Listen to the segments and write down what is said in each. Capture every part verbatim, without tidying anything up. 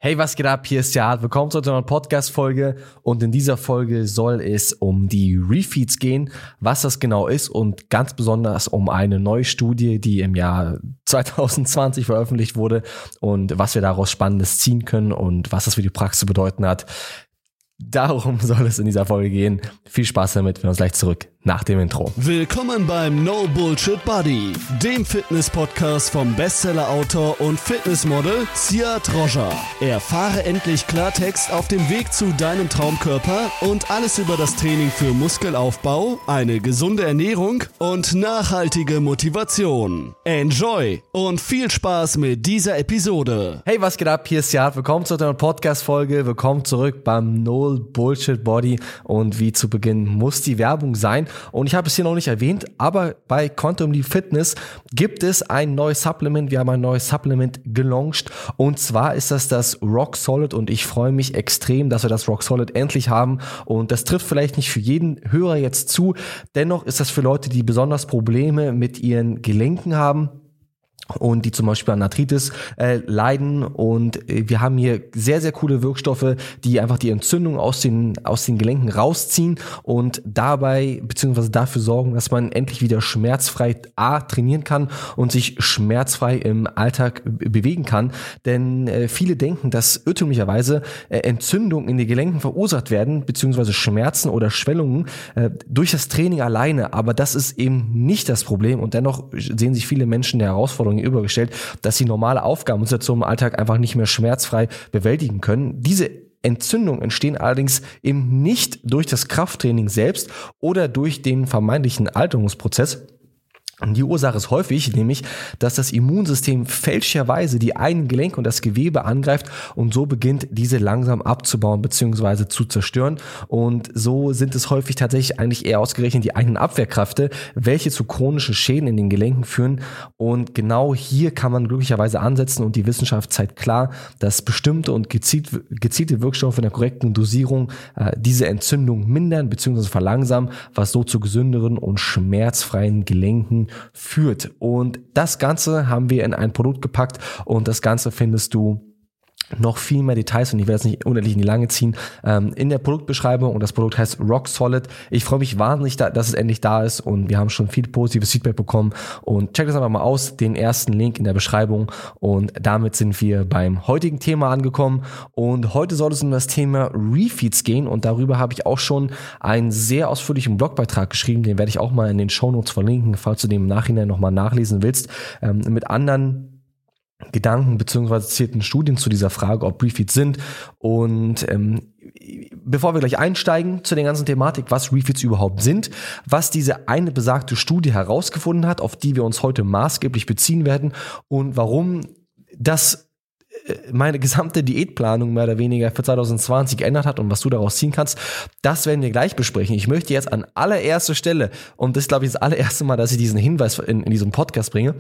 Hey, was geht ab? Hier ist Jad. Willkommen zu einer Podcast-Folge und in dieser Folge soll es um die Refeeds gehen, was das genau ist und ganz besonders um eine neue Studie, die im Jahr zwanzig zwanzig veröffentlicht wurde und was wir daraus Spannendes ziehen können und was das für die Praxis zu bedeuten hat. Darum soll es in dieser Folge gehen. Viel Spaß damit, wir sehen uns gleich zurück nach dem Intro. Willkommen beim No Bullshit Buddy, dem Fitness-Podcast vom Bestseller-Autor und Fitnessmodel Siad Roger. Erfahre endlich Klartext auf dem Weg zu deinem Traumkörper und alles über das Training für Muskelaufbau, eine gesunde Ernährung und nachhaltige Motivation. Enjoy und viel Spaß mit dieser Episode. Hey, was geht ab? Hier ist Siad. Willkommen zu einer Podcast-Folge. Willkommen zurück beim No Bullshit Body und wie zu Beginn muss die Werbung sein. Und ich habe es hier noch nicht erwähnt, aber bei Quantum Leap Fitness gibt es ein neues Supplement. Wir haben ein neues Supplement gelauncht und zwar ist das das Rock Solid und ich freue mich extrem, dass wir das Rock Solid endlich haben und das trifft vielleicht nicht für jeden Hörer jetzt zu. Dennoch ist das für Leute, die besonders Probleme mit ihren Gelenken haben und die zum Beispiel an Arthritis äh, leiden und äh, wir haben hier sehr, sehr coole Wirkstoffe, die einfach die Entzündung aus den aus den Gelenken rausziehen und dabei beziehungsweise dafür sorgen, dass man endlich wieder schmerzfrei A, trainieren kann und sich schmerzfrei im Alltag b- bewegen kann, denn äh, viele denken, dass irrtümlicherweise äh, Entzündungen in den Gelenken verursacht werden, beziehungsweise Schmerzen oder Schwellungen äh, durch das Training alleine, aber das ist eben nicht das Problem und dennoch sehen sich viele Menschen der Herausforderung übergestellt, dass sie normale Aufgaben und Situationen im Alltag einfach nicht mehr schmerzfrei bewältigen können. Diese Entzündungen entstehen allerdings eben nicht durch das Krafttraining selbst oder durch den vermeintlichen Alterungsprozess. Und die Ursache ist häufig, nämlich, dass das Immunsystem fälschlicherweise die eigenen Gelenke und das Gewebe angreift und so beginnt, diese langsam abzubauen bzw. zu zerstören. Und so sind es häufig tatsächlich eigentlich eher ausgerechnet die eigenen Abwehrkräfte, welche zu chronischen Schäden in den Gelenken führen. Und genau hier kann man glücklicherweise ansetzen und die Wissenschaft zeigt klar, dass bestimmte und gezielt, gezielte Wirkstoffe in der korrekten Dosierung äh, diese Entzündung mindern bzw. verlangsamen, was so zu gesünderen und schmerzfreien Gelenken führt. Und das Ganze haben wir in ein Produkt gepackt und das Ganze findest du noch viel mehr Details und ich werde es nicht unendlich in die Länge ziehen, ähm, in der Produktbeschreibung und das Produkt heißt Rock Solid. Ich freue mich wahnsinnig, da, dass es endlich da ist und wir haben schon viel positives Feedback bekommen und check das einfach mal aus, den ersten Link in der Beschreibung und damit sind wir beim heutigen Thema angekommen und heute soll es um das Thema Refeeds gehen und darüber habe ich auch schon einen sehr ausführlichen Blogbeitrag geschrieben, den werde ich auch mal in den Shownotes verlinken, falls du den im Nachhinein nochmal nachlesen willst, ähm, mit anderen Gedanken beziehungsweise zitierten Studien zu dieser Frage, ob Refeeds sind. Und ähm, bevor wir gleich einsteigen zu der ganzen Thematik, was Refeeds überhaupt sind, was diese eine besagte Studie herausgefunden hat, auf die wir uns heute maßgeblich beziehen werden und warum das meine gesamte Diätplanung mehr oder weniger für zwanzig zwanzig geändert hat und was du daraus ziehen kannst, das werden wir gleich besprechen. Ich möchte jetzt an allererster Stelle, und das ist glaube ich das allererste Mal, dass ich diesen Hinweis in, in diesem Podcast bringe,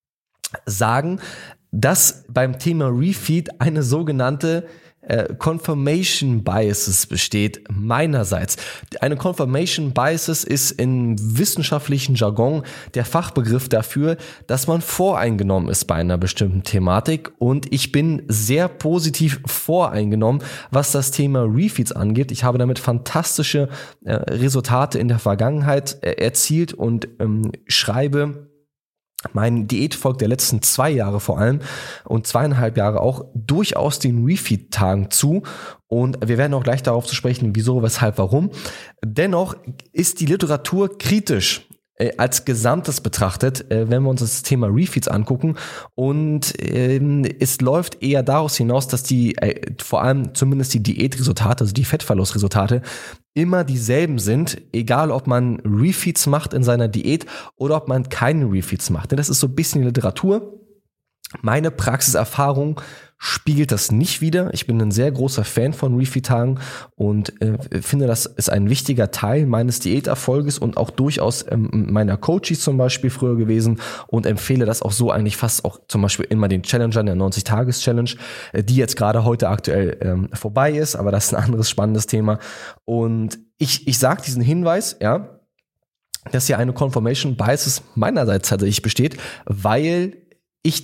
sagen, dass beim Thema Refeed eine sogenannte äh, Confirmation Biases besteht, meinerseits. Eine Confirmation Biases ist im wissenschaftlichen Jargon der Fachbegriff dafür, dass man voreingenommen ist bei einer bestimmten Thematik und ich bin sehr positiv voreingenommen, was das Thema Refeeds angeht. Ich habe damit fantastische äh, Resultate in der Vergangenheit äh, erzielt und ähm, schreibe mein Diätvolk der letzten zwei Jahre vor allem und zweieinhalb Jahre auch durchaus den Refeed-Tagen zu und wir werden auch gleich darauf zu sprechen, wieso, weshalb, warum. Dennoch ist die Literatur kritisch äh, als Gesamtes betrachtet, äh, wenn wir uns das Thema Refeeds angucken und ähm, es läuft eher daraus hinaus, dass die äh, vor allem zumindest die Diätresultate, also die Fettverlustresultate immer dieselben sind, egal ob man Refeeds macht in seiner Diät oder ob man keine Refeeds macht. Denn das ist so ein bisschen die Literatur. Meine Praxiserfahrung spiegelt das nicht wider. Ich bin ein sehr großer Fan von Refeed-Tagen und äh, finde, das ist ein wichtiger Teil meines Diäterfolges und auch durchaus ähm, meiner Coaches zum Beispiel früher gewesen und empfehle das auch so eigentlich fast auch zum Beispiel immer den Challengern der neunzig-Tages-Challenge, äh, die jetzt gerade heute aktuell ähm, vorbei ist, aber das ist ein anderes spannendes Thema. Und ich, ich sage diesen Hinweis, ja, dass hier eine Confirmation Bias meinerseits tatsächlich besteht, weil ich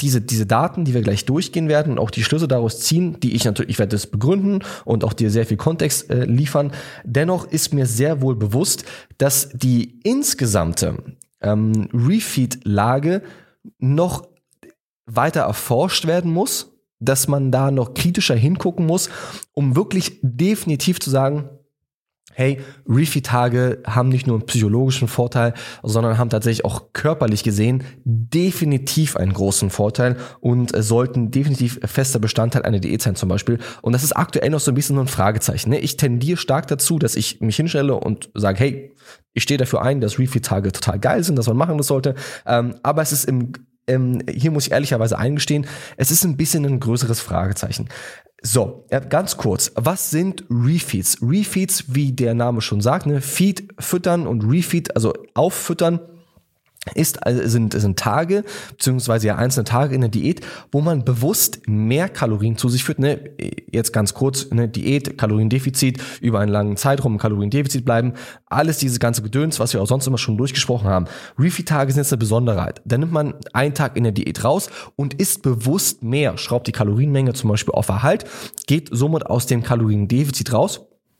diese, diese Daten, die wir gleich durchgehen werden und auch die Schlüsse daraus ziehen, die ich natürlich, ich werde das begründen und auch dir sehr viel Kontext äh, liefern. Dennoch ist mir sehr wohl bewusst, dass die insgesamte ähm, Refeed-Lage noch weiter erforscht werden muss, dass man da noch kritischer hingucken muss, um wirklich definitiv zu sagen, hey, Refeed-Tage haben nicht nur einen psychologischen Vorteil, sondern haben tatsächlich auch körperlich gesehen definitiv einen großen Vorteil und sollten definitiv fester Bestandteil einer Diät sein zum Beispiel. Und das ist aktuell noch so ein bisschen so ein Fragezeichen. Ne? Ich tendiere stark dazu, dass ich mich hinstelle und sage, hey, ich stehe dafür ein, dass Refeed-Tage total geil sind, dass man machen das sollte. Ähm, aber es ist im, ähm, hier muss ich ehrlicherweise eingestehen, es ist ein bisschen ein größeres Fragezeichen. So, ganz kurz, was sind Refeeds? Refeeds, wie der Name schon sagt, ne, Feed, füttern und Refeed, also auffüttern, ist, also sind, sind Tage, beziehungsweise ja einzelne Tage in der Diät, wo man bewusst mehr Kalorien zu sich führt. Ne? Jetzt ganz kurz, ne, Diät, Kaloriendefizit, über einen langen Zeitraum im Kaloriendefizit bleiben. Alles dieses ganze Gedöns, was wir auch sonst immer schon durchgesprochen haben. Refeed-Tage sind jetzt eine Besonderheit. Da nimmt man einen Tag in der Diät raus und isst bewusst mehr, schraubt die Kalorienmenge zum Beispiel auf Erhalt, geht somit aus dem Kaloriendefizit raus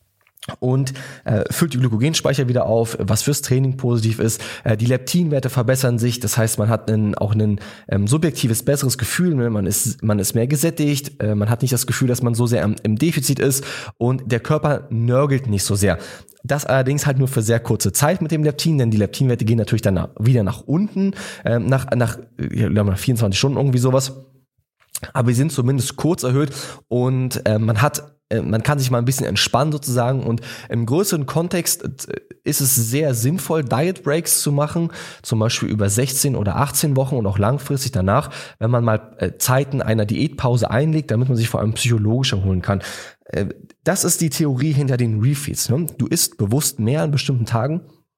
und äh, füllt die Glykogenspeicher wieder auf, was fürs Training positiv ist. Äh, die Leptinwerte verbessern sich, das heißt, man hat einen, auch ein ähm, subjektives, besseres Gefühl, ne? man ist man ist mehr gesättigt, äh, man hat nicht das Gefühl, dass man so sehr im, im Defizit ist und der Körper nörgelt nicht so sehr. Das allerdings halt nur für sehr kurze Zeit mit dem Leptin, denn die Leptinwerte gehen natürlich dann nach, wieder nach unten, äh, nach, nach, ja, nach vierundzwanzig Stunden irgendwie sowas. Aber sie sind zumindest kurz erhöht und äh, man hat man kann sich mal ein bisschen entspannen sozusagen und im größeren Kontext ist es sehr sinnvoll, Diet Breaks zu machen, zum Beispiel über sechzehn oder achtzehn Wochen und auch langfristig danach, wenn man mal Zeiten einer Diätpause einlegt, damit man sich vor allem psychologisch erholen kann. Das ist die Theorie hinter den Refeeds. Du isst bewusst mehr an bestimmten Tagen.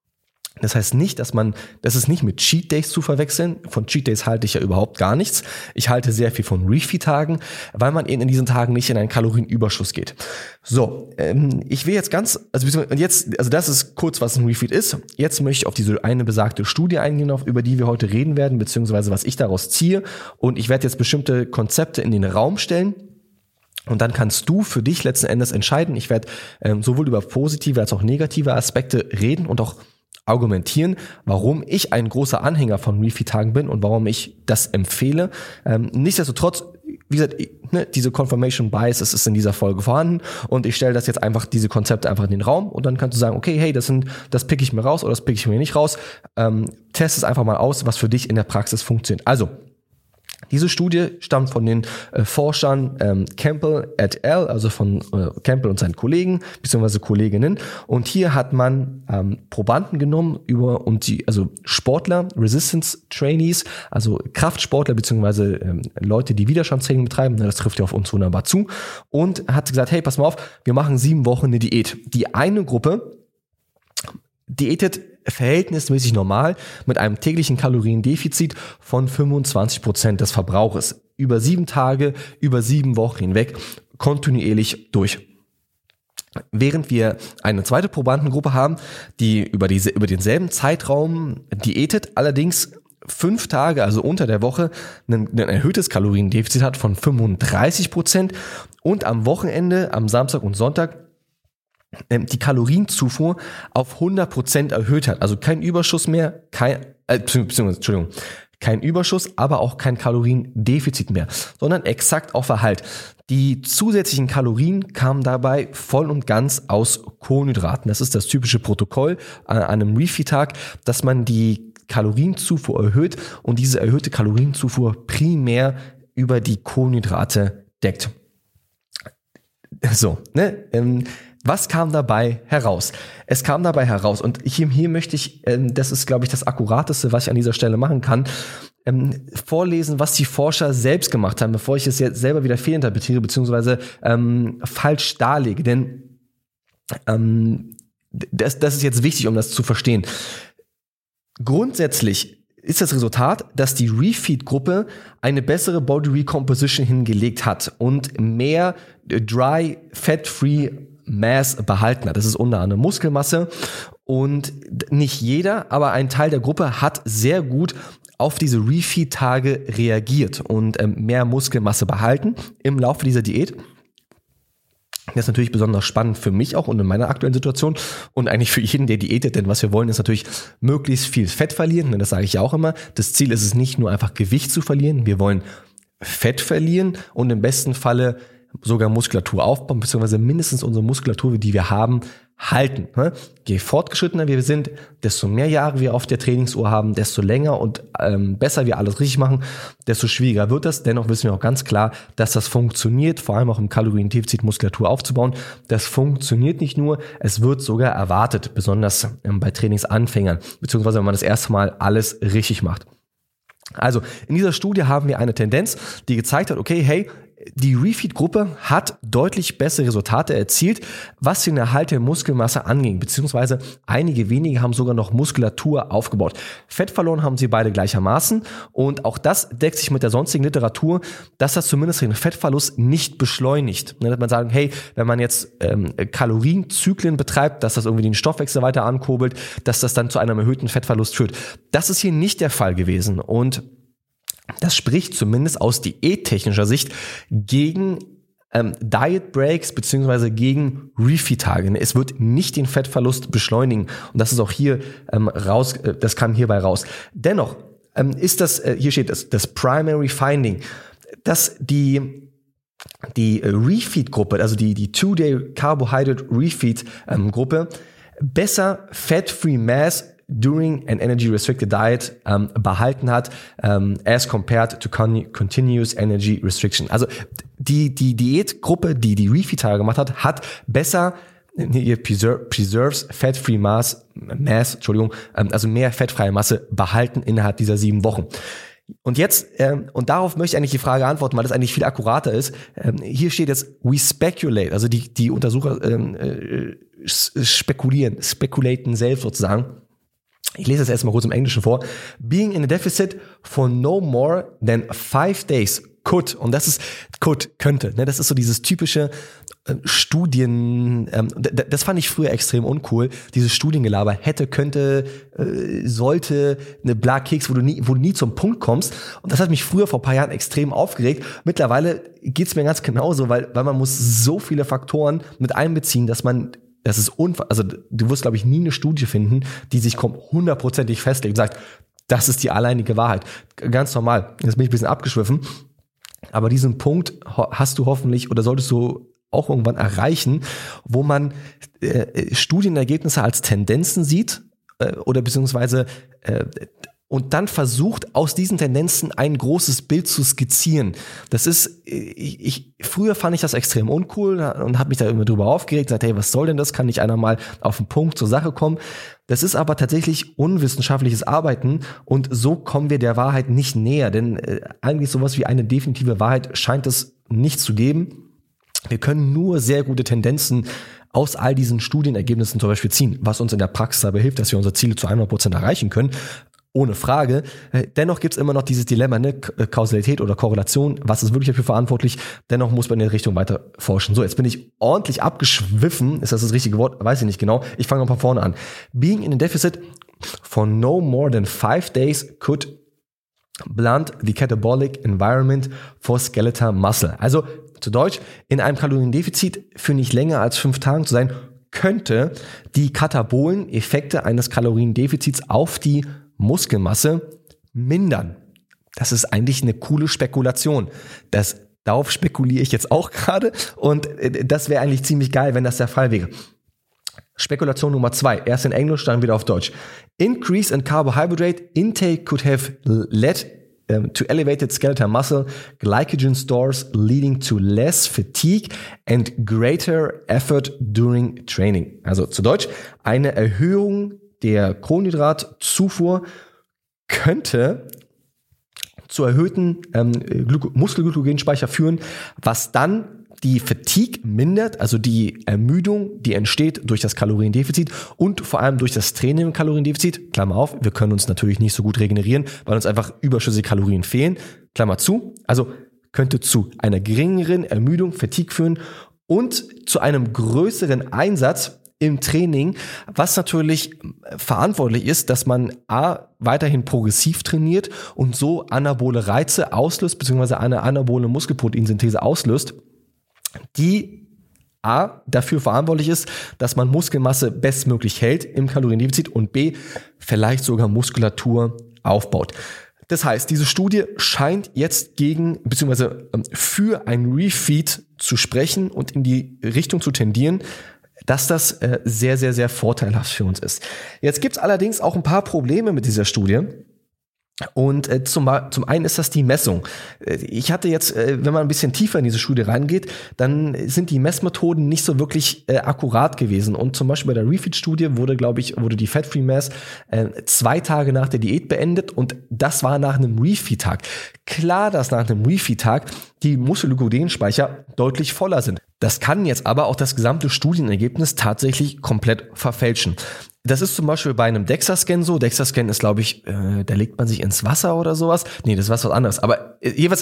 Das heißt nicht, dass man, das ist nicht mit Cheat Days zu verwechseln. Von Cheat Days halte ich ja überhaupt gar nichts. Ich halte sehr viel von Refeed-Tagen, weil man eben in diesen Tagen nicht in einen Kalorienüberschuss geht. So, ähm, ich will jetzt ganz, also jetzt, also das ist kurz, was ein Refeed ist. Jetzt möchte ich auf diese eine besagte Studie eingehen, auf, über die wir heute reden werden, beziehungsweise was ich daraus ziehe. Und ich werde jetzt bestimmte Konzepte in den Raum stellen. Und dann kannst du für dich letzten Endes entscheiden. Ich werde ähm, sowohl über positive als auch negative Aspekte reden und auch argumentieren, warum ich ein großer Anhänger von Refeed-Tagen bin und warum ich das empfehle. Ähm, nichtsdestotrotz, wie gesagt, ne, diese Confirmation Bias ist, ist in dieser Folge vorhanden und ich stelle das jetzt einfach, diese Konzepte einfach in den Raum und dann kannst du sagen, okay, hey, das sind, das pick ich mir raus oder das pick ich mir nicht raus. Ähm, test es einfach mal aus, was für dich in der Praxis funktioniert. Also, diese Studie stammt von den äh, Forschern ähm, Campbell et al., also von äh, Campbell und seinen Kollegen beziehungsweise Kolleginnen. Und hier hat man ähm, Probanden genommen über und die, also Sportler, Resistance Trainees, also Kraftsportler beziehungsweise ähm, Leute, die Widerstandstraining betreiben. Das trifft ja auf uns wunderbar zu. Und hat gesagt, hey, pass mal auf, wir machen sieben Wochen eine Diät. Die eine Gruppe diätet verhältnismäßig normal mit einem täglichen Kaloriendefizit von fünfundzwanzig Prozent des Verbrauches. Über sieben Tage, über sieben Wochen hinweg, kontinuierlich durch. Während wir eine zweite Probandengruppe haben, die über diese, über denselben Zeitraum diätet, allerdings fünf Tage, also unter der Woche, ein, ein erhöhtes Kaloriendefizit hat von fünfunddreißig Prozent und am Wochenende, am Samstag und Sonntag, die Kalorienzufuhr auf hundert Prozent erhöht hat. Also kein Überschuss mehr, kein, äh, beziehungsweise, Entschuldigung, kein Überschuss, aber auch kein Kaloriendefizit mehr, sondern exakt auf Erhalt. Die zusätzlichen Kalorien kamen dabei voll und ganz aus Kohlenhydraten. Das ist das typische Protokoll an einem Refeed-Tag, dass man die Kalorienzufuhr erhöht und diese erhöhte Kalorienzufuhr primär über die Kohlenhydrate deckt. So, ne, ähm, was kam dabei heraus? Es kam dabei heraus und hier, hier möchte ich, ähm, das ist glaube ich das Akkurateste, was ich an dieser Stelle machen kann, ähm, vorlesen, was die Forscher selbst gemacht haben, bevor ich es jetzt selber wieder fehlinterpretiere beziehungsweise ähm, falsch darlege. Denn ähm, das, das ist jetzt wichtig, um das zu verstehen. Grundsätzlich ist das Resultat, dass die Refeed-Gruppe eine bessere Body Recomposition hingelegt hat und mehr Dry, Fat-Free Mass behalten hat. Das ist unter anderem Muskelmasse und nicht jeder, aber ein Teil der Gruppe hat sehr gut auf diese Refeed-Tage reagiert und ähm, mehr Muskelmasse behalten im Laufe dieser Diät. Das ist natürlich besonders spannend für mich auch und in meiner aktuellen Situation und eigentlich für jeden, der diätet, denn was wir wollen, ist natürlich möglichst viel Fett verlieren, denn das sage ich ja auch immer. Das Ziel ist es nicht nur einfach Gewicht zu verlieren, wir wollen Fett verlieren und im besten Falle sogar Muskulatur aufbauen, beziehungsweise mindestens unsere Muskulatur, die wir haben, halten. Je fortgeschrittener wir sind, desto mehr Jahre wir auf der Trainingsuhr haben, desto länger und ähm, besser wir alles richtig machen, desto schwieriger wird das. Dennoch wissen wir auch ganz klar, dass das funktioniert, vor allem auch im Kaloriendefizit Muskulatur aufzubauen. Das funktioniert nicht nur, es wird sogar erwartet, besonders ähm, bei Trainingsanfängern, beziehungsweise wenn man das erste Mal alles richtig macht. Also in dieser Studie haben wir eine Tendenz, die gezeigt hat, okay, hey, die Refeed-Gruppe hat deutlich bessere Resultate erzielt, was den Erhalt der Muskelmasse anging, beziehungsweise einige wenige haben sogar noch Muskulatur aufgebaut. Fett verloren haben sie beide gleichermaßen und auch das deckt sich mit der sonstigen Literatur, dass das zumindest den Fettverlust nicht beschleunigt. Dann wird man sagen, hey, wenn man jetzt ähm, Kalorienzyklen betreibt, dass das irgendwie den Stoffwechsel weiter ankurbelt, dass das dann zu einem erhöhten Fettverlust führt. Das ist hier nicht der Fall gewesen und das spricht zumindest aus diättechnischer Sicht gegen ähm, Diet Breaks beziehungsweise gegen Refeed-Tage. Es wird nicht den Fettverlust beschleunigen und das ist auch hier ähm, raus, äh, das kam hierbei raus. Dennoch ähm, ist das, äh, hier steht das, das Primary Finding, dass die die äh, Refeed-Gruppe, also die die Two-Day Carbohydrate Refeed-Gruppe ähm, besser Fat-Free Mass during an energy restricted diet ähm, behalten hat, ähm, as compared to con- continuous energy restriction. Also die die Diätgruppe, die die Refeed-Tage gemacht hat, hat besser hier preser- preserves fat-free mass, mass, Entschuldigung, ähm, also mehr fettfreie Masse behalten innerhalb dieser sieben Wochen. Und jetzt, ähm, und darauf möchte ich eigentlich die Frage antworten, weil das eigentlich viel akkurater ist. Ähm, hier steht jetzt, we speculate, also die die Untersucher ähm, äh, spekulieren, speculaten selbst sozusagen. Ich lese das erstmal kurz im Englischen vor. Being in a deficit for no more than five days could, und das ist, could, könnte, ne, das ist so dieses typische äh, Studien, ähm, d- das fand ich früher extrem uncool, dieses Studiengelaber, hätte, könnte, äh, sollte, eine Bla-Keks, wo du nie, wo du nie zum Punkt kommst, und das hat mich früher vor ein paar Jahren extrem aufgeregt. Mittlerweile geht's mir ganz genauso, weil, weil man muss so viele Faktoren mit einbeziehen, dass man Das ist unver- also du wirst, glaube ich, nie eine Studie finden, die sich hundertprozentig festlegt und sagt, das ist die alleinige Wahrheit. Ganz normal. Jetzt bin ich ein bisschen abgeschwiffen. Aber diesen Punkt hast du hoffentlich oder solltest du auch irgendwann erreichen, wo man äh, Studienergebnisse als Tendenzen sieht äh, oder beziehungsweise äh, und dann versucht, aus diesen Tendenzen ein großes Bild zu skizzieren. Das ist, ich, ich früher fand ich das extrem uncool und habe mich da immer drüber aufgeregt, gesagt, hey, was soll denn das? Kann nicht einer mal auf den Punkt zur Sache kommen? Das ist aber tatsächlich unwissenschaftliches Arbeiten und so kommen wir der Wahrheit nicht näher, denn äh, eigentlich sowas wie eine definitive Wahrheit scheint es nicht zu geben. Wir können nur sehr gute Tendenzen aus all diesen Studienergebnissen zum Beispiel ziehen, was uns in der Praxis dabei hilft, dass wir unsere Ziele zu hundert Prozent erreichen können. Ohne Frage. Dennoch gibt es immer noch dieses Dilemma, ne? Kausalität oder Korrelation. Was ist wirklich dafür verantwortlich? Dennoch muss man in der Richtung weiter forschen. So, jetzt bin ich ordentlich abgeschwiffen. Ist das das richtige Wort? Weiß ich nicht genau. Ich fange noch mal vorne an. Being in a deficit for no more than five days could blunt the catabolic environment for skeletal muscle. Also zu Deutsch, in einem Kaloriendefizit für nicht länger als fünf Tagen zu sein, könnte die katabolen Effekte eines Kaloriendefizits auf die Muskelmasse mindern. Das ist eigentlich eine coole Spekulation. Das, darauf spekuliere ich jetzt auch gerade und das wäre eigentlich ziemlich geil, wenn das der Fall wäre. Spekulation Nummer zwei, erst in Englisch, dann wieder auf Deutsch. Increase in carbohydrate intake could have led um, to elevated skeletal muscle glycogen stores, leading to less fatigue and greater effort during training. Also zu Deutsch, eine Erhöhung der Kohlenhydratzufuhr könnte zu erhöhten ähm, Glyko- Muskelglykogenspeicher führen, was dann die Fatigue mindert, also die Ermüdung, die entsteht durch das Kaloriendefizit und vor allem durch das Training im Kaloriendefizit. Klammer auf, wir können uns natürlich nicht so gut regenerieren, weil uns einfach überschüssige Kalorien fehlen. Klammer zu, also könnte zu einer geringeren Ermüdung, Fatigue führen und zu einem größeren Einsatz im Training, was natürlich verantwortlich ist, dass man A, weiterhin progressiv trainiert und so anabole Reize auslöst, beziehungsweise eine anabole Muskelproteinsynthese auslöst, die A, dafür verantwortlich ist, dass man Muskelmasse bestmöglich hält im Kaloriendefizit und B, vielleicht sogar Muskulatur aufbaut. Das heißt, diese Studie scheint jetzt gegen, beziehungsweise für ein Refeed zu sprechen und in die Richtung zu tendieren, dass das äh, sehr, sehr, sehr vorteilhaft für uns ist. Jetzt gibt es allerdings auch ein paar Probleme mit dieser Studie. Und äh, zum, zum einen ist das die Messung. Ich hatte jetzt, äh, wenn man ein bisschen tiefer in diese Studie reingeht, dann sind die Messmethoden nicht so wirklich äh, akkurat gewesen. Und zum Beispiel bei der Refeed-Studie wurde, glaube ich, wurde die Fat-Free Mass äh, zwei Tage nach der Diät beendet und das war nach einem Refeed-Tag. Klar, dass nach einem Refeed-Tag die Muskelglykogenspeicher deutlich voller sind. Das kann jetzt aber auch das gesamte Studienergebnis tatsächlich komplett verfälschen. Das ist zum Beispiel bei einem DEXA-Scan so. DEXA-Scan ist, glaube ich, äh, da legt man sich ins Wasser oder sowas. Nee, das ist was anderes. Aber äh, jeweils,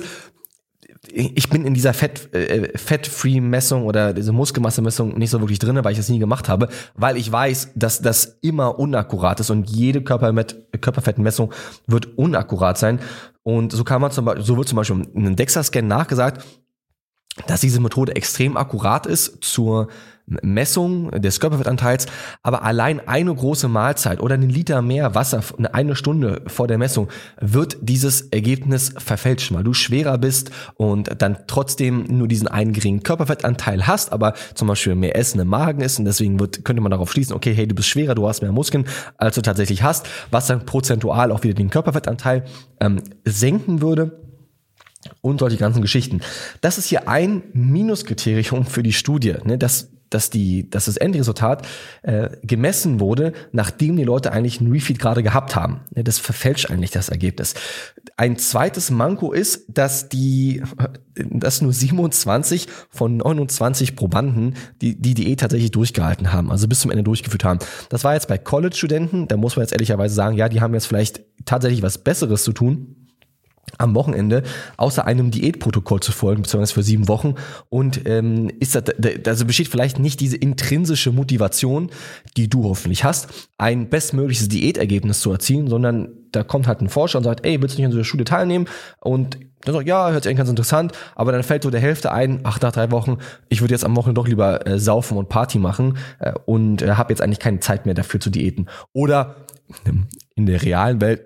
ich bin in dieser Fett, äh, Fat-Free-Messung oder diese Muskelmasse-Messung nicht so wirklich drin, weil ich das nie gemacht habe, weil ich weiß, dass das immer unakkurat ist und jede Körpermet- Körperfettmessung wird unakkurat sein. Und so kann man zum Beispiel, so wird zum Beispiel in einem DEXA-Scan nachgesagt, dass diese Methode extrem akkurat ist zur Messung des Körperfettanteils, aber allein eine große Mahlzeit oder einen Liter mehr Wasser eine Stunde vor der Messung wird dieses Ergebnis verfälschen, weil du schwerer bist und dann trotzdem nur diesen einen geringen Körperfettanteil hast, aber zum Beispiel mehr Essen im Magen ist und deswegen wird, könnte man darauf schließen, okay, hey, du bist schwerer, du hast mehr Muskeln, als du tatsächlich hast, was dann prozentual auch wieder den Körperfettanteil ähm, senken würde. Und solche ganzen Geschichten. Das ist hier ein Minuskriterium für die Studie, ne, dass, dass, die, dass das Endresultat äh, gemessen wurde, nachdem die Leute eigentlich einen Refeed gerade gehabt haben. Ne, das verfälscht eigentlich das Ergebnis. Ein zweites Manko ist, dass die, dass nur siebenundzwanzig von neunundzwanzig Probanden die, die Diät tatsächlich durchgehalten haben, also bis zum Ende durchgeführt haben. Das war jetzt bei College-Studenten, da muss man jetzt ehrlicherweise sagen, ja, die haben jetzt vielleicht tatsächlich was Besseres zu tun am Wochenende, außer einem Diätprotokoll zu folgen, beziehungsweise für sieben Wochen. Und ähm, ist das, also besteht vielleicht nicht diese intrinsische Motivation, die du hoffentlich hast, ein bestmögliches Diätergebnis zu erzielen, sondern da kommt halt ein Forscher und sagt, ey, willst du nicht an so einer Studie teilnehmen? Und dann sagt, ja, hört sich eigentlich ganz interessant, aber dann fällt so der Hälfte ein, ach, nach drei Wochen, ich würde jetzt am Wochenende doch lieber äh, saufen und Party machen äh, und äh, habe jetzt eigentlich keine Zeit mehr dafür zu diäten. Oder in der realen Welt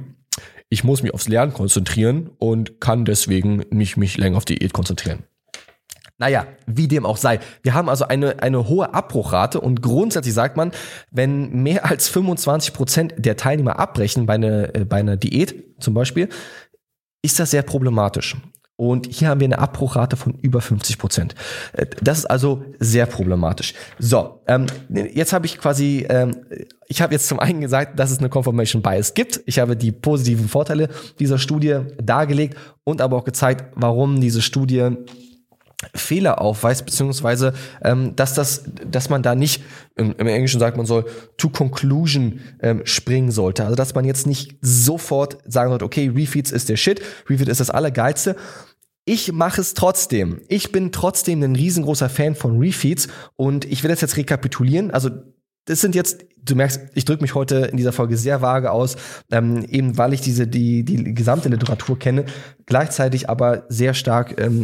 ich muss mich aufs Lernen konzentrieren und kann deswegen nicht mich länger auf die Diät konzentrieren. Naja, wie dem auch sei. Wir haben also eine, eine hohe Abbruchrate und grundsätzlich sagt man, wenn mehr als fünfundzwanzig Prozent der Teilnehmer abbrechen bei einer, bei einer Diät zum Beispiel, ist das sehr problematisch. Und hier haben wir eine Abbruchrate von über fünfzig Prozent. Das ist also sehr problematisch. So, ähm, jetzt habe ich quasi, ähm, ich habe jetzt zum einen gesagt, dass es eine Confirmation Bias gibt. Ich habe die positiven Vorteile dieser Studie dargelegt und aber auch gezeigt, warum diese Studie Fehler aufweist, beziehungsweise ähm, dass das, dass man da nicht, im, im Englischen sagt man soll, to conclusion ähm, springen sollte. Also dass man jetzt nicht sofort sagen sollte, okay, Refeeds ist der Shit, Refeed ist das Allergeilste. Ich mache es trotzdem. Ich bin trotzdem ein riesengroßer Fan von Refeeds und ich will das jetzt rekapitulieren. Also das sind jetzt, du merkst, ich drücke mich heute in dieser Folge sehr vage aus, ähm, eben weil ich diese die die gesamte Literatur kenne, gleichzeitig aber sehr stark ähm,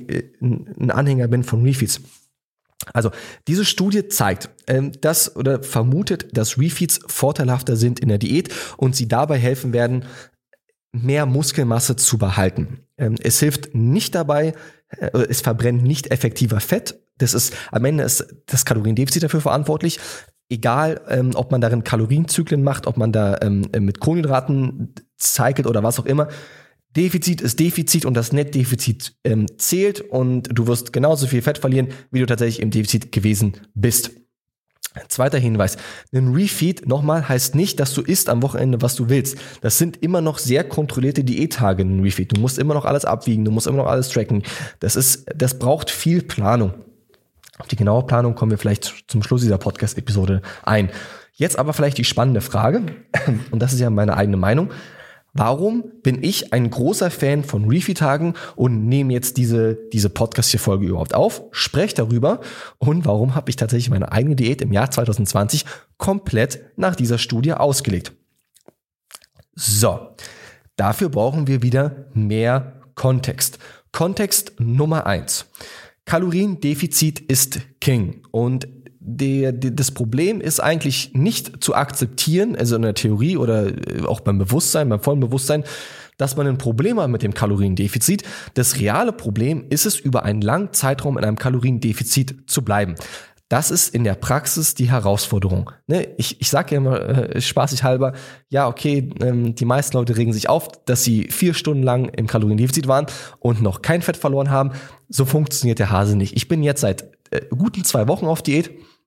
ein Anhänger bin von Refeeds. Also diese Studie zeigt, ähm, dass oder vermutet, dass Refeeds vorteilhafter sind in der Diät und sie dabei helfen werden, mehr Muskelmasse zu behalten. Ähm, es hilft nicht dabei, äh, es verbrennt nicht effektiver Fett. Das ist am Ende ist das Kaloriendefizit dafür verantwortlich. Egal, ähm, ob man darin Kalorienzyklen macht, ob man da ähm, mit Kohlenhydraten cycelt oder was auch immer. Defizit ist Defizit und das Nettdefizit ähm, zählt und du wirst genauso viel Fett verlieren, wie du tatsächlich im Defizit gewesen bist. Zweiter Hinweis. Ein Refeed, nochmal, heißt nicht, dass du isst am Wochenende, was du willst. Das sind immer noch sehr kontrollierte Diättage in einem Refeed. Du musst immer noch alles abwiegen, du musst immer noch alles tracken. Das ist, das braucht viel Planung. Auf die genaue Planung kommen wir vielleicht zum Schluss dieser Podcast-Episode ein. Jetzt aber vielleicht die spannende Frage, und das ist ja meine eigene Meinung. Warum bin ich ein großer Fan von Refeed-Tagen und nehme jetzt diese, diese Podcast-Folge überhaupt auf, spreche darüber und warum habe ich tatsächlich meine eigene Diät im Jahr zwanzig zwanzig komplett nach dieser Studie ausgelegt? So, dafür brauchen wir wieder mehr Kontext. Kontext Nummer eins. Kaloriendefizit ist King und Der, der, das Problem ist eigentlich nicht zu akzeptieren, also in der Theorie oder auch beim Bewusstsein, beim vollen Bewusstsein, dass man ein Problem hat mit dem Kaloriendefizit. Das reale Problem ist es, über einen langen Zeitraum in einem Kaloriendefizit zu bleiben. Das ist in der Praxis die Herausforderung. Ne? Ich, ich sage ja immer äh, spaßig halber, ja okay, ähm, die meisten Leute regen sich auf, dass sie vier Stunden lang im Kaloriendefizit waren und noch kein Fett verloren haben. So funktioniert der Hase nicht. Ich bin jetzt seit äh, guten zwei Wochen auf Diät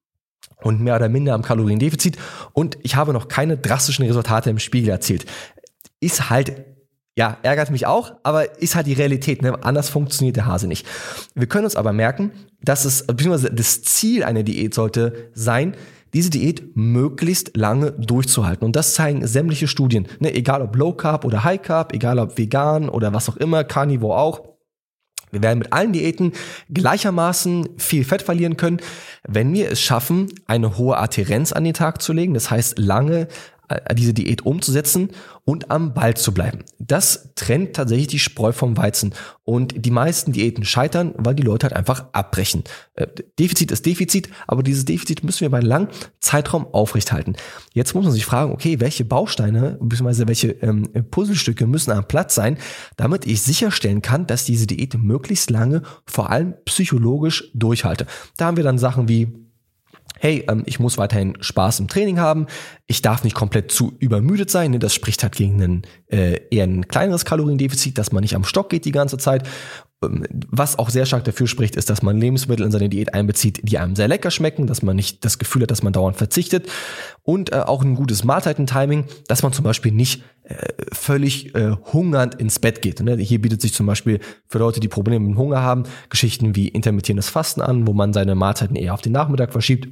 und mehr oder minder am Kaloriendefizit und ich habe noch keine drastischen Resultate im Spiegel erzielt. Ist halt, ja, ärgert mich auch, aber ist halt die Realität, ne? Anders funktioniert der Hase nicht. Wir können uns aber merken, dass es, beziehungsweise das Ziel einer Diät sollte sein, diese Diät möglichst lange durchzuhalten. Und das zeigen sämtliche Studien, ne? Egal ob Low Carb oder High Carb, egal ob vegan oder was auch immer, Carnivore auch. Wir werden mit allen Diäten gleichermaßen viel Fett verlieren können, wenn wir es schaffen, eine hohe Adhärenz an den Tag zu legen, das heißt lange diese Diät umzusetzen und am Ball zu bleiben. Das trennt tatsächlich die Spreu vom Weizen und die meisten Diäten scheitern, weil die Leute halt einfach abbrechen. Defizit ist Defizit, aber dieses Defizit müssen wir bei einem langen Zeitraum aufrechthalten. Jetzt muss man sich fragen, okay, welche Bausteine bzw. welche ähm, Puzzlestücke müssen am Platz sein, damit ich sicherstellen kann, dass diese Diät möglichst lange, vor allem psychologisch durchhalte. Da haben wir dann Sachen wie hey, ähm, ich muss weiterhin Spaß im Training haben, ich darf nicht komplett zu übermüdet sein, ne? Das spricht halt gegen ein, äh, eher ein kleineres Kaloriendefizit, dass man nicht am Stock geht die ganze Zeit. Ähm, was auch sehr stark dafür spricht, ist, dass man Lebensmittel in seine Diät einbezieht, die einem sehr lecker schmecken, dass man nicht das Gefühl hat, dass man dauernd verzichtet und äh, auch ein gutes Mahlzeitentiming, dass man zum Beispiel nicht äh, völlig äh, hungernd ins Bett geht. Ne? Hier bietet sich zum Beispiel für Leute, die Probleme mit Hunger haben, Geschichten wie intermittierendes Fasten an, wo man seine Mahlzeiten eher auf den Nachmittag verschiebt.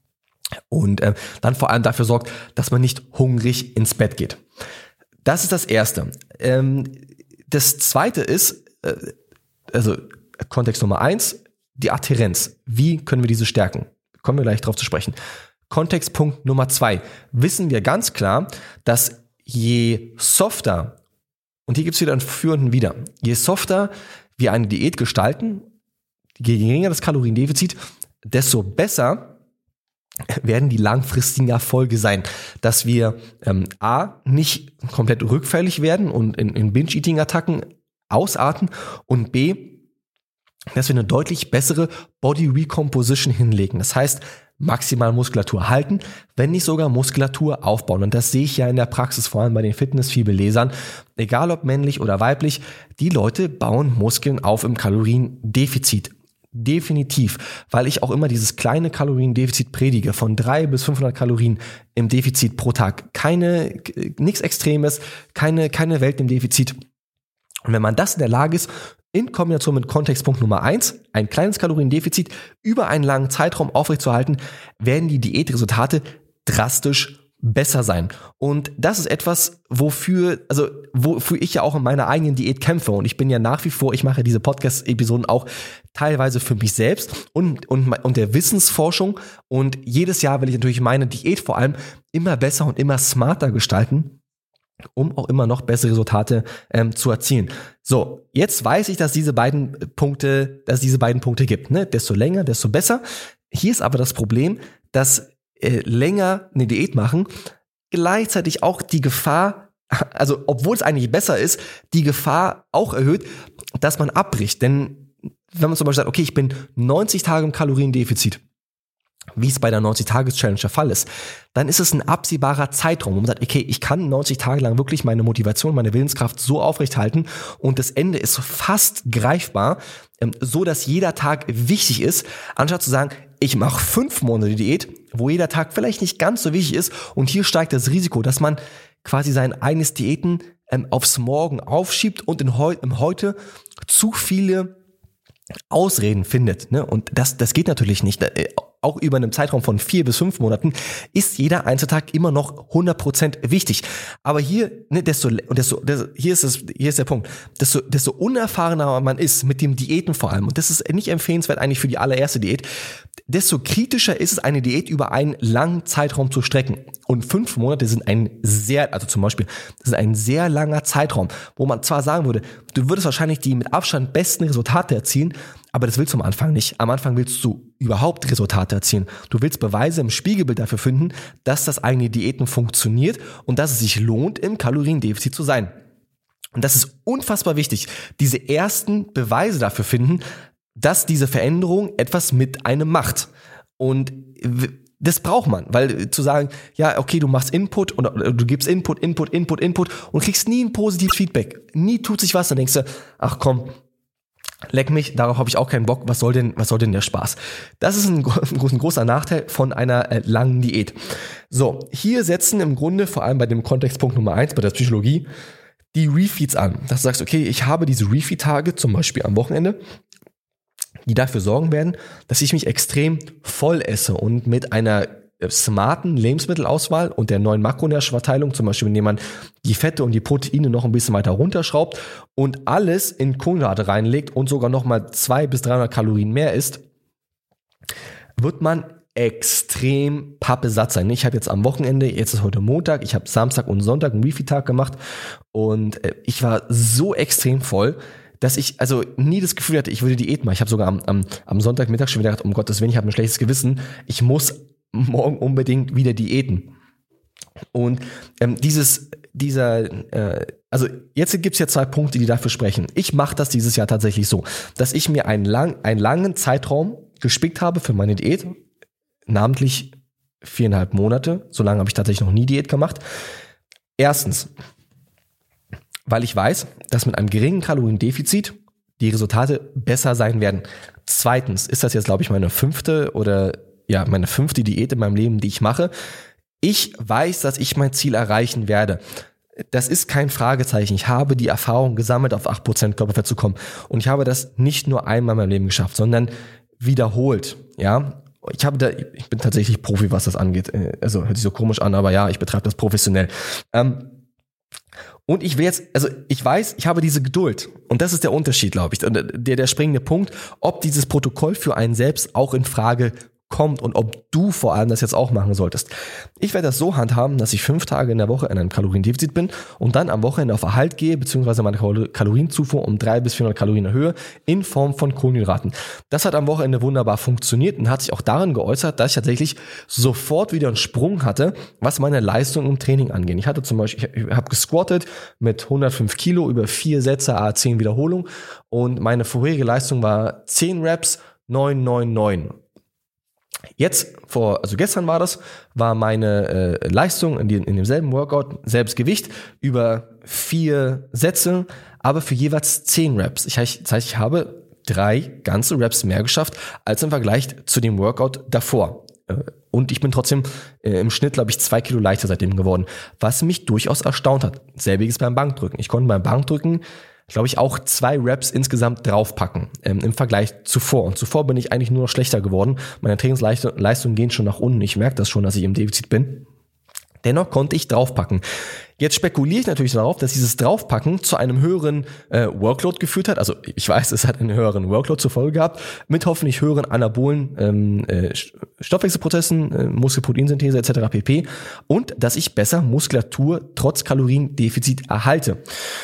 Und äh, dann vor allem dafür sorgt, dass man nicht hungrig ins Bett geht. Das ist das Erste. Ähm, das Zweite ist, äh, also Kontext Nummer eins, die Adhärenz. Wie können wir diese stärken? Kommen wir gleich drauf zu sprechen. Kontextpunkt Nummer zwei. Wissen wir ganz klar, dass je softer, und hier gibt es wieder einen führenden Wider, je softer wir eine Diät gestalten, je geringer das Kaloriendefizit, desto besser werden die langfristigen Erfolge sein, dass wir ähm, a, nicht komplett rückfällig werden und in, in Binge-Eating-Attacken ausarten und b, dass wir eine deutlich bessere Body Recomposition hinlegen. Das heißt, maximal Muskulatur halten, wenn nicht sogar Muskulatur aufbauen. Und das sehe ich ja in der Praxis, vor allem bei den Fitness-Fieber-Lesern. Egal ob männlich oder weiblich, die Leute bauen Muskeln auf im Kaloriendefizit. Definitiv, weil ich auch immer dieses kleine Kaloriendefizit predige, von drei bis fünfhundert Kalorien im Defizit pro Tag. Keine, nichts Extremes, keine, keine Welt im Defizit. Und wenn man das in der Lage ist, in Kombination mit Kontextpunkt Nummer eins, ein kleines Kaloriendefizit über einen langen Zeitraum aufrechtzuerhalten, werden die Diätresultate drastisch besser sein. Und das ist etwas, wofür, also wofür ich ja auch in meiner eigenen Diät kämpfe. Und ich bin ja nach wie vor, ich mache diese Podcast-Episoden auch teilweise für mich selbst und, und, und der Wissensforschung. Und jedes Jahr will ich natürlich meine Diät vor allem immer besser und immer smarter gestalten, um auch immer noch bessere Resultate ähm, zu erzielen. So, jetzt weiß ich, dass diese beiden Punkte, dass es diese beiden Punkte gibt. Ne? Desto länger, desto besser. Hier ist aber das Problem, dass äh, länger eine Diät machen gleichzeitig auch die Gefahr, also obwohl es eigentlich besser ist, die Gefahr auch erhöht, dass man abbricht. Denn wenn man zum Beispiel sagt, okay, ich bin neunzig Tage im Kaloriendefizit, wie es bei der neunzig-Tages-Challenge der Fall ist, dann ist es ein absehbarer Zeitraum, wo man sagt, okay, ich kann neunzig Tage lang wirklich meine Motivation, meine Willenskraft so aufrechthalten und das Ende ist fast greifbar, so dass jeder Tag wichtig ist, anstatt zu sagen, ich mache fünf Monate Diät, wo jeder Tag vielleicht nicht ganz so wichtig ist und hier steigt das Risiko, dass man quasi sein eigenes Diäten ähm, aufs Morgen aufschiebt und in heu- im Heute zu viele Ausreden findet. Ne? Und das, das geht natürlich nicht. auch über einen Zeitraum von vier bis fünf Monaten, ist jeder Einzeltag immer noch hundert Prozent wichtig. Aber hier, ne, desto, desto, desto hier ist es, hier ist der Punkt, desto, desto unerfahrener man ist mit dem Diäten vor allem, und das ist nicht empfehlenswert eigentlich für die allererste Diät, desto kritischer ist es, eine Diät über einen langen Zeitraum zu strecken. Und fünf Monate sind ein sehr, also zum Beispiel, das ist ein sehr langer Zeitraum, wo man zwar sagen würde, du würdest wahrscheinlich die mit Abstand besten Resultate erzielen, aber das willst du am Anfang nicht. Am Anfang willst du überhaupt Resultate erzielen. Du willst Beweise im Spiegelbild dafür finden, dass das eigene Diäten funktioniert und dass es sich lohnt, im Kaloriendefizit zu sein. Und das ist unfassbar wichtig. Diese ersten Beweise dafür finden, dass diese Veränderung etwas mit einem macht. Und das braucht man, weil zu sagen, ja, okay, du machst Input und du gibst Input, Input, Input, Input und kriegst nie ein positives Feedback. Nie tut sich was, dann denkst du, ach komm, leck mich, darauf habe ich auch keinen Bock, was soll denn, was soll denn der Spaß? Das ist ein, ein großer Nachteil von einer äh, langen Diät. So, hier setzen im Grunde, vor allem bei dem Kontextpunkt Nummer eins, bei der Psychologie, die Refeeds an. Dass du sagst, okay, ich habe diese Refeed-Tage, zum Beispiel am Wochenende, die dafür sorgen werden, dass ich mich extrem voll esse und mit einer smarten Lebensmittelauswahl und der neuen Makronährstoffverteilung, zum Beispiel indem man die Fette und die Proteine noch ein bisschen weiter runterschraubt und alles in Kohlenhydrate reinlegt und sogar nochmal zweihundert bis dreihundert Kalorien mehr isst, wird man extrem pappesatt sein. Ich habe jetzt am Wochenende, jetzt ist heute Montag, ich habe Samstag und Sonntag einen Refeed-Tag gemacht und ich war so extrem voll, dass ich also nie das Gefühl hatte, ich würde Diät machen. Ich habe sogar am, am, am Sonntagmittag schon wieder gedacht, um Gottes Willen, ich habe ein schlechtes Gewissen, ich muss morgen unbedingt wieder diäten. Und ähm, dieses, dieser, äh, also jetzt gibt's ja zwei Punkte, die dafür sprechen. Ich mache das dieses Jahr tatsächlich so, dass ich mir einen, lang, einen langen Zeitraum gespickt habe für meine Diät, namentlich viereinhalb Monate. So lange habe ich tatsächlich noch nie Diät gemacht. Erstens, weil ich weiß, dass mit einem geringen Kaloriendefizit die Resultate besser sein werden. Zweitens ist das jetzt, glaube ich, meine fünfte oder ja, meine fünfte Diät in meinem Leben, die ich mache. Ich weiß, dass ich mein Ziel erreichen werde. Das ist kein Fragezeichen. Ich habe die Erfahrung gesammelt, auf acht Prozent Körperfett zu kommen. Und ich habe das nicht nur einmal in meinem Leben geschafft, sondern wiederholt. Ja, ich habe da, ich bin tatsächlich Profi, was das angeht. Also hört sich so komisch an, aber ja, ich betreibe das professionell. Ähm, Und ich will jetzt, also ich weiß, ich habe diese Geduld. Und das ist der Unterschied, glaube ich. Der, der springende Punkt, ob dieses Protokoll für einen selbst auch in Frage kommt und ob du vor allem das jetzt auch machen solltest. Ich werde das so handhaben, dass ich fünf Tage in der Woche in einem Kaloriendefizit bin und dann am Wochenende auf Erhalt gehe, beziehungsweise meine Kalorienzufuhr um dreihundert bis vierhundert Kalorien erhöhe, in Form von Kohlenhydraten. Das hat am Wochenende wunderbar funktioniert und hat sich auch darin geäußert, dass ich tatsächlich sofort wieder einen Sprung hatte, was meine Leistung im Training angeht. Ich hatte zum Beispiel, ich habe gesquattet mit hundertfünf Kilo über vier Sätze, a zehn Wiederholungen und meine vorherige Leistung war zehn Reps, neun neun neun. Jetzt, vor, also gestern war das, war meine äh, Leistung in, die, in demselben Workout, selbes Gewicht, über vier Sätze, aber für jeweils zehn Reps. Ich, das heißt, ich habe drei ganze Reps mehr geschafft, als im Vergleich zu dem Workout davor. Und ich bin trotzdem äh, im Schnitt, glaube ich, zwei Kilo leichter seitdem geworden, was mich durchaus erstaunt hat. Selbiges beim Bankdrücken. Ich konnte beim Bankdrücken, glaube ich, auch zwei Reps insgesamt draufpacken ähm, im Vergleich zuvor. Und zuvor bin ich eigentlich nur noch schlechter geworden. Meine Trainingsleistungen gehen schon nach unten. Ich merke das schon, dass ich im Defizit bin. Dennoch konnte ich draufpacken. Jetzt spekuliere ich natürlich darauf, dass dieses Draufpacken zu einem höheren äh, Workload geführt hat. Also ich weiß, es hat einen höheren Workload zur Folge gehabt, mit hoffentlich höheren anabolen ähm, äh, Stoffwechselprozessen, äh, Muskelproteinsynthese et cetera pp. Und dass ich besser Muskulatur trotz Kaloriendefizit erhalte.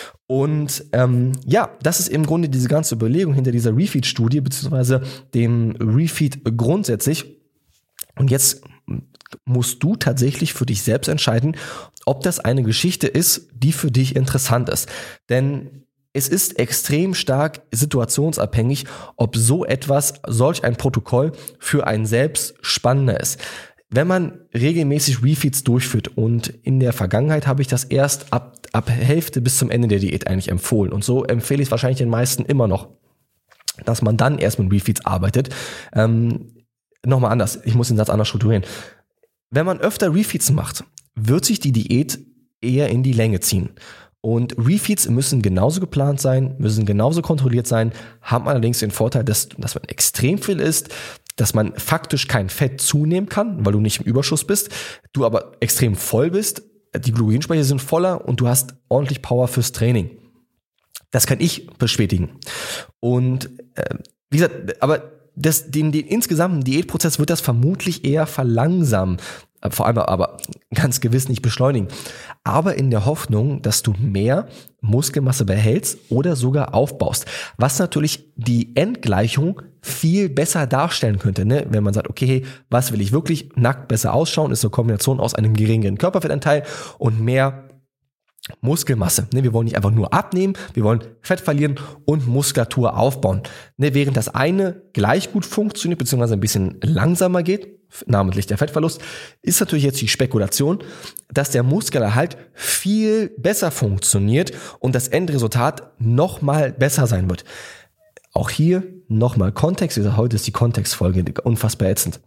Und ähm, ja, das ist im Grunde diese ganze Überlegung hinter dieser Refeed-Studie, beziehungsweise dem Refeed grundsätzlich. Und jetzt musst du tatsächlich für dich selbst entscheiden, ob das eine Geschichte ist, die für dich interessant ist. Denn es ist extrem stark situationsabhängig, ob so etwas, solch ein Protokoll für einen selbst spannender ist. Wenn man regelmäßig Refeeds durchführt, und in der Vergangenheit habe ich das erst ab, ab Hälfte bis zum Ende der Diät eigentlich empfohlen, und so empfehle ich es wahrscheinlich den meisten immer noch, dass man dann erst mit Refeeds arbeitet. Ähm, nochmal anders, ich muss den Satz anders strukturieren. Wenn man öfter Refeeds macht, wird sich die Diät eher in die Länge ziehen. Und Refeeds müssen genauso geplant sein, müssen genauso kontrolliert sein, haben allerdings den Vorteil, dass, dass man extrem viel isst, dass man faktisch kein Fett zunehmen kann, weil du nicht im Überschuss bist, du aber extrem voll bist, die Glykogenspeicher sind voller und du hast ordentlich Power fürs Training. Das kann ich bestätigen. Und äh, wie gesagt, aber das, den, den insgesamten Diätprozess wird das vermutlich eher verlangsamen, vor allem aber ganz gewiss nicht beschleunigen. Aber in der Hoffnung, dass du mehr Muskelmasse behältst oder sogar aufbaust. Was natürlich die Endgleichung viel besser darstellen könnte, ne? Wenn man sagt, okay, hey, was will ich wirklich? Nackt besser ausschauen, ist eine Kombination aus einem geringeren Körperfettanteil und mehr Muskelmasse. Ne? Wir wollen nicht einfach nur abnehmen, wir wollen Fett verlieren und Muskulatur aufbauen. Ne? Während das eine gleich gut funktioniert, beziehungsweise ein bisschen langsamer geht, namentlich der Fettverlust, ist natürlich jetzt die Spekulation, dass der Muskelerhalt viel besser funktioniert und das Endresultat nochmal besser sein wird. Auch hier nochmal Kontext, heute ist die Kontextfolge unfassbar ätzend.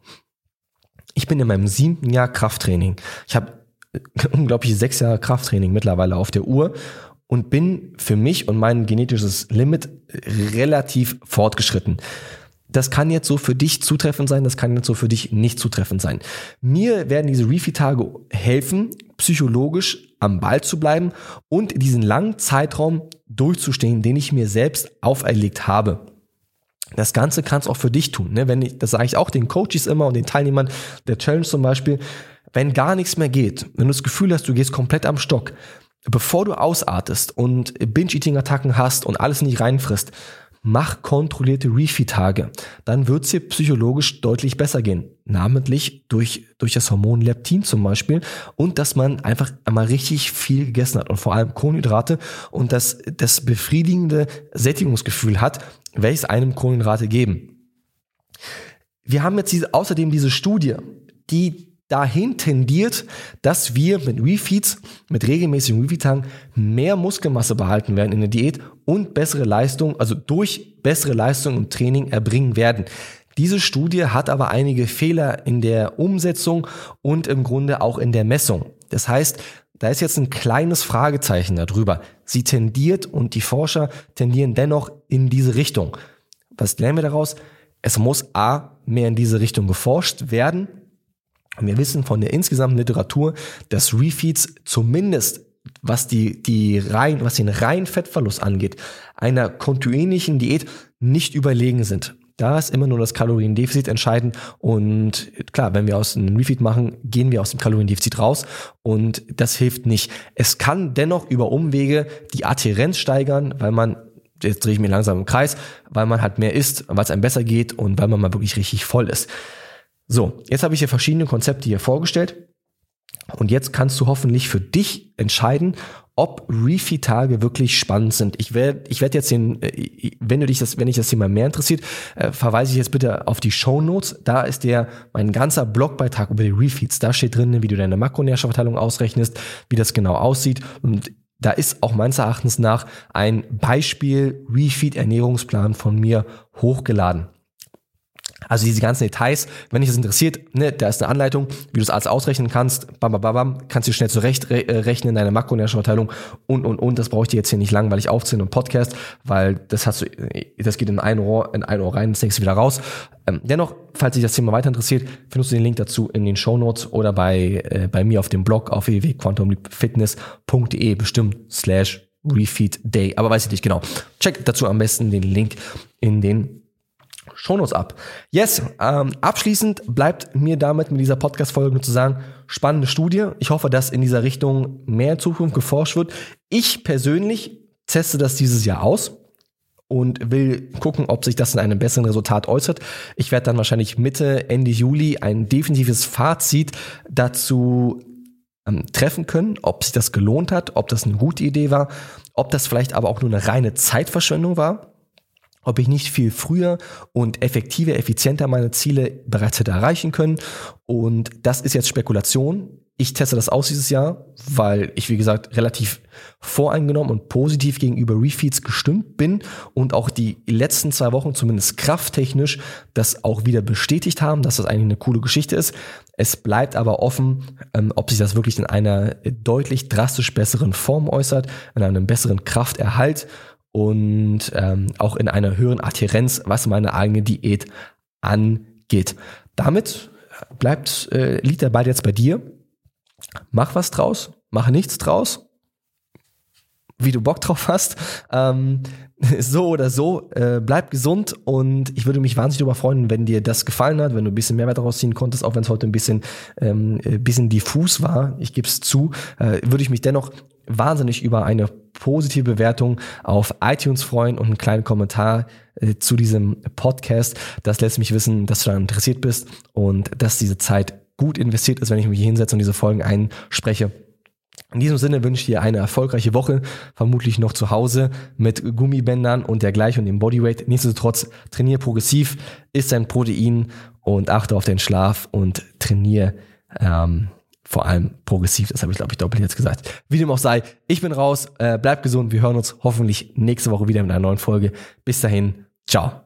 Ich bin in meinem siebten Jahr Krafttraining. Ich habe unglaublich sechs Jahre Krafttraining mittlerweile auf der Uhr und bin für mich und mein genetisches Limit relativ fortgeschritten. Das kann jetzt so für dich zutreffend sein, das kann jetzt so für dich nicht zutreffend sein. Mir werden diese Refeed-Tage helfen, psychologisch am Ball zu bleiben und diesen langen Zeitraum durchzustehen, den ich mir selbst auferlegt habe. Das Ganze kannst du auch für dich tun. Ne? Wenn ich, das sage ich auch den Coaches immer und den Teilnehmern der Challenge zum Beispiel, wenn gar nichts mehr geht, wenn du das Gefühl hast, du gehst komplett am Stock, bevor du ausartest und Binge-Eating-Attacken hast und alles nicht reinfrisst, mach kontrollierte Refeed-Tage. Dann wird es dir psychologisch deutlich besser gehen. Namentlich durch, durch das Hormon Leptin zum Beispiel und dass man einfach einmal richtig viel gegessen hat und vor allem Kohlenhydrate und das, das befriedigende Sättigungsgefühl hat, welches einem Kohlenhydrate geben. Wir haben jetzt diese, außerdem diese Studie, die dahin tendiert, dass wir mit Refeeds, mit regelmäßigen Refeed-Tagen mehr Muskelmasse behalten werden in der Diät und bessere Leistung, also durch bessere Leistung im Training erbringen werden. Diese Studie hat aber einige Fehler in der Umsetzung und im Grunde auch in der Messung. Das heißt, da ist jetzt ein kleines Fragezeichen darüber. Sie tendiert und die Forscher tendieren dennoch in diese Richtung. Was lernen wir daraus? Es muss A, mehr in diese Richtung geforscht werden. Wir wissen von der insgesamten Literatur, dass Refeeds zumindest, was die, die rein, was den reinen Fettverlust angeht, einer kontinuierlichen Diät nicht überlegen sind. Da ist immer nur das Kaloriendefizit entscheidend und klar, wenn wir aus einem Refeed machen, gehen wir aus dem Kaloriendefizit raus und das hilft nicht. Es kann dennoch über Umwege die Adhärenz steigern, weil man, jetzt drehe ich mir langsam im Kreis, weil man halt mehr isst, weil es einem besser geht und weil man mal wirklich richtig voll ist. So, jetzt habe ich hier verschiedene Konzepte hier vorgestellt und jetzt kannst du hoffentlich für dich entscheiden, ob Refeed-Tage wirklich spannend sind. Ich werde ich werde jetzt den, wenn du dich das, wenn dich das Thema mehr interessiert, äh, verweise ich jetzt bitte auf die Shownotes. Da ist der mein ganzer Blogbeitrag über die Refeeds. Da steht drin, wie du deine Makronährstoffverteilung ausrechnest, wie das genau aussieht und da ist auch meines Erachtens nach ein Beispiel Refeed-Ernährungsplan von mir hochgeladen. Also diese ganzen Details, wenn dich das interessiert, ne, da ist eine Anleitung, wie du das alles ausrechnen kannst, bam, bam, bam, bam, kannst du schnell zurechtrechnen in deine Makronährstoffverteilung und, und, und, das brauche ich dir jetzt hier nicht langweilig aufzählen und Podcast, weil das hast du, das geht in ein Ohr, in ein Ohr rein, das nächste wieder raus. Ähm, dennoch, falls dich das Thema weiter interessiert, findest du den Link dazu in den Shownotes oder bei, äh, bei mir auf dem Blog auf w w w punkt quantum fitness punkt d e bestimmt slash Refeed Day, aber weiß ich nicht genau. Check dazu am besten den Link in den Shownotes ab. Yes, ähm, abschließend bleibt mir damit mit dieser Podcast-Folge nur zu sagen, spannende Studie. Ich hoffe, dass in dieser Richtung mehr in Zukunft geforscht wird. Ich persönlich teste das dieses Jahr aus und will gucken, ob sich das in einem besseren Resultat äußert. Ich werde dann wahrscheinlich Mitte, Ende Juli ein definitives Fazit dazu ähm, treffen können, ob sich das gelohnt hat, ob das eine gute Idee war, ob das vielleicht aber auch nur eine reine Zeitverschwendung war. Ob ich nicht viel früher und effektiver, effizienter meine Ziele bereits hätte erreichen können. Und das ist jetzt Spekulation. Ich teste das aus dieses Jahr, weil ich, wie gesagt, relativ voreingenommen und positiv gegenüber Refeeds gestimmt bin und auch die letzten zwei Wochen zumindest krafttechnisch das auch wieder bestätigt haben, dass das eigentlich eine coole Geschichte ist. Es bleibt aber offen, ob sich das wirklich in einer deutlich drastisch besseren Form äußert, in einem besseren Krafterhalt und ähm, auch in einer höheren Adhärenz, was meine eigene Diät angeht. geht. Damit bleibt, äh, liegt der Ball jetzt bei dir. Mach was draus, mach nichts draus, wie du Bock drauf hast. Ähm, so oder so, äh, bleib gesund und ich würde mich wahnsinnig darüber freuen, wenn dir das gefallen hat, wenn du ein bisschen Mehrwert daraus ziehen konntest, auch wenn es heute ein bisschen, ähm, ein bisschen diffus war, ich gebe es zu, äh, würde ich mich dennoch wahnsinnig über eine positive Bewertung auf iTunes freuen und einen kleinen Kommentar äh, zu diesem Podcast. Das lässt mich wissen, dass du daran interessiert bist und dass diese Zeit gut investiert ist, wenn ich mich hier hinsetze und diese Folgen einspreche. In diesem Sinne wünsche ich dir eine erfolgreiche Woche, vermutlich noch zu Hause mit Gummibändern und dergleichen und dem Bodyweight. Nichtsdestotrotz, trainier progressiv, iss dein Protein und achte auf den Schlaf und trainier ähm, vor allem progressiv. Das habe ich, glaube ich, doppelt jetzt gesagt. Wie dem auch sei, ich bin raus, äh, bleib gesund, wir hören uns hoffentlich nächste Woche wieder mit einer neuen Folge. Bis dahin, ciao.